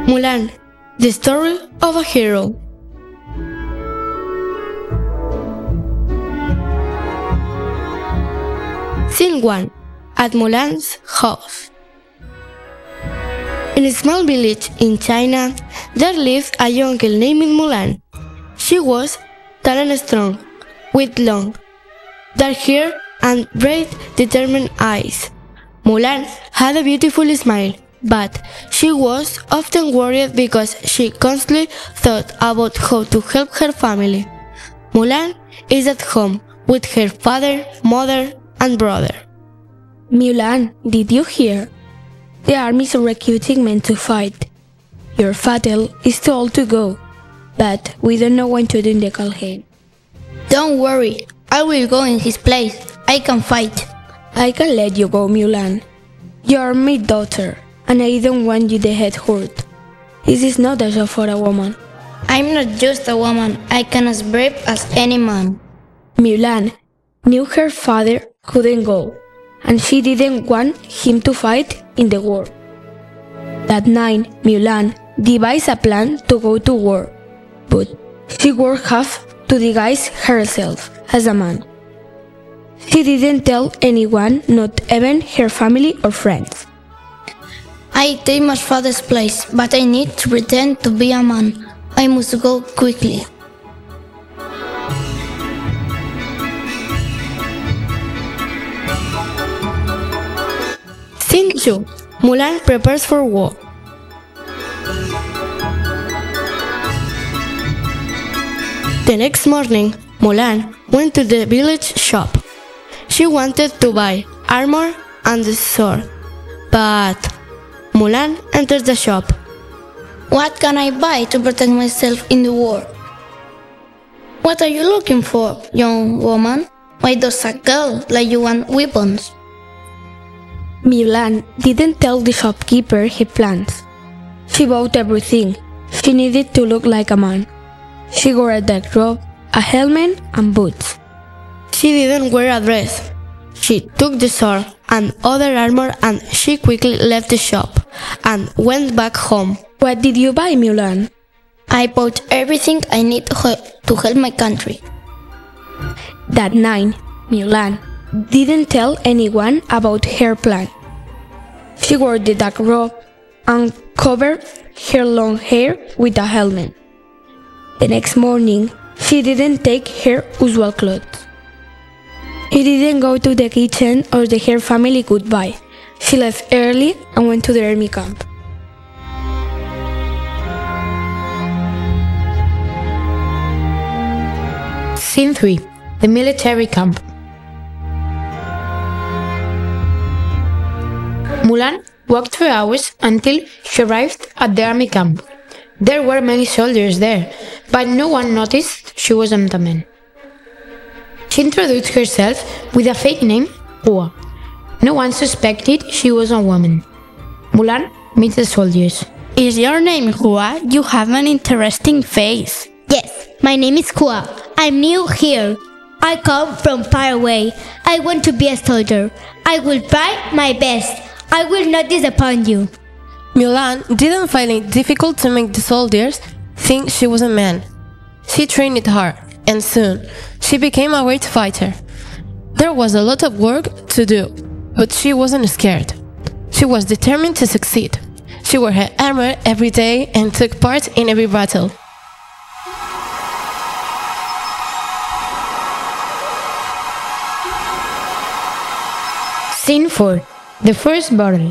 Mulan, the story of a hero. Scene 1. At Mulan's house. In a small village in China, there lived a young girl named Mulan. She was tall and strong, with long, dark hair and bright, determined eyes. Mulan had a beautiful smile, but she was often worried because she constantly thought about how to help her family. Mulan is at home with her father, mother, and brother. Mulan, did you hear? The army is recruiting men to fight. Your father is too old to go, but we don't know when to do the call him. Don't worry, I will go in his place. I can fight. I can let you go, Mulan. You are my daughter, and I don't want you to head hurt. This is not a job for a woman. I'm not just a woman. I can as brave as any man. Mulan knew her father couldn't go, and she didn't want him to fight in the war. That night, Mulan devised a plan to go to war, but she would have to disguise herself as a man. She didn't tell anyone, not even her family or friends. I take my father's place, but I need to pretend to be a man. I must go quickly. Scene 2. Mulan prepares for war. The next morning, Mulan went to the village shop. She wanted to buy armor and a sword, but Mulan enters the shop. What can I buy to protect myself in the war? What are you looking for, young woman? Why does a girl like you want weapons? Mulan didn't tell the shopkeeper her plans. She bought everything. She needed to look like a man. She wore a dark robe, a helmet, and boots. She didn't wear a dress. She took the sword and other armor and she quickly left the shop and went back home. What did you buy, Mulan? I bought everything I need to help my country. That night, Mulan didn't tell anyone about her plan. She wore the dark robe and covered her long hair with a helmet. The next morning, she didn't take her usual clothes. She didn't go to the kitchen or her family could buy. She left early and went to the army camp. Scene 3. The military camp. Mulan walked for hours until she arrived at the army camp. There were many soldiers there, but no one noticed she wasn't a man. She introduced herself with a fake name, Hua. No one suspected she was a woman. Mulan meets the soldiers. Is your name Hua? You have an interesting face. Yes, my name is Hua. I'm new here. I come from far away. I want to be a soldier. I will try my best. I will not disappoint you. Mulan didn't find it difficult to make the soldiers think she was a man. She trained hard, and soon she became a great fighter. There was a lot of work to do, but she wasn't scared. She was determined to succeed. She wore her armor every day and took part in every battle. Scene 4. The first battle.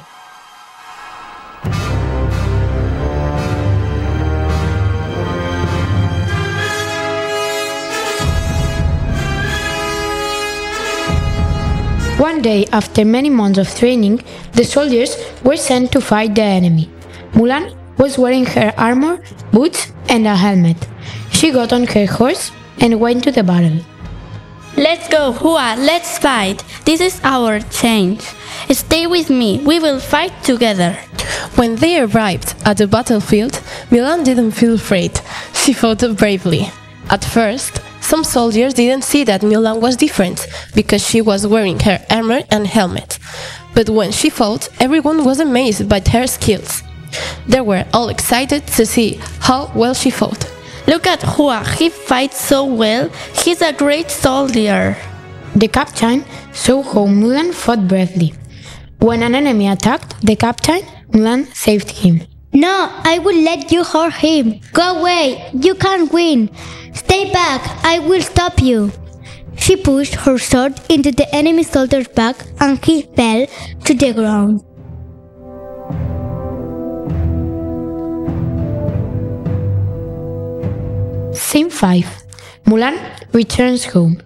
One day, after many months of training, the soldiers were sent to fight the enemy. Mulan was wearing her armor, boots, and a helmet. She got on her horse and went to the battle. Let's go, Hua, let's fight. This is our chance. Stay with me, we will fight together. When they arrived at the battlefield, Mulan didn't feel afraid. She fought bravely. At first, some soldiers didn't see that Mulan was different because she was wearing her armor and helmet. But when she fought, everyone was amazed by her skills. They were all excited to see how well she fought. Look at Hua, he fights so well. He's a great soldier. The captain saw how Mulan fought bravely. When an enemy attacked the captain, Mulan saved him. No, I will let you hurt him. Go away, you can't win. Stay back, I will stop you. She pushed her sword into the enemy soldier's back and he fell to the ground. Scene 5. Mulan returns home.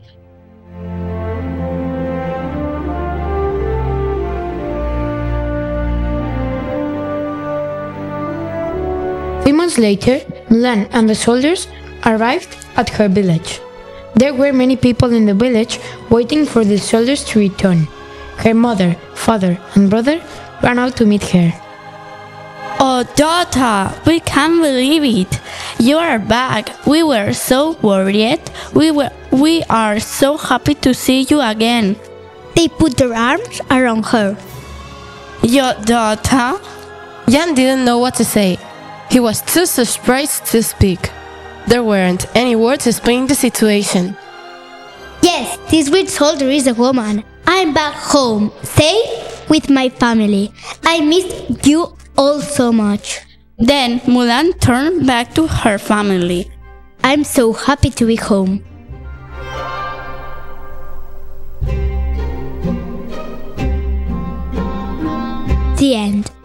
Three months later, Mulan and the soldiers arrived at her village. There were many people in the village waiting for the soldiers to return. Her mother, father, and brother ran out to meet her. Oh, daughter, we can't believe it. You are back. We were so worried. We are so happy to see you again. They put their arms around her. Your daughter? Yan didn't know what to say. He was too surprised to speak. There weren't any words explaining the situation. Yes, this great soldier is a woman. I'm back home, safe with my family. I missed you all so much. Then Mulan turned back to her family. I'm so happy to be home. The end.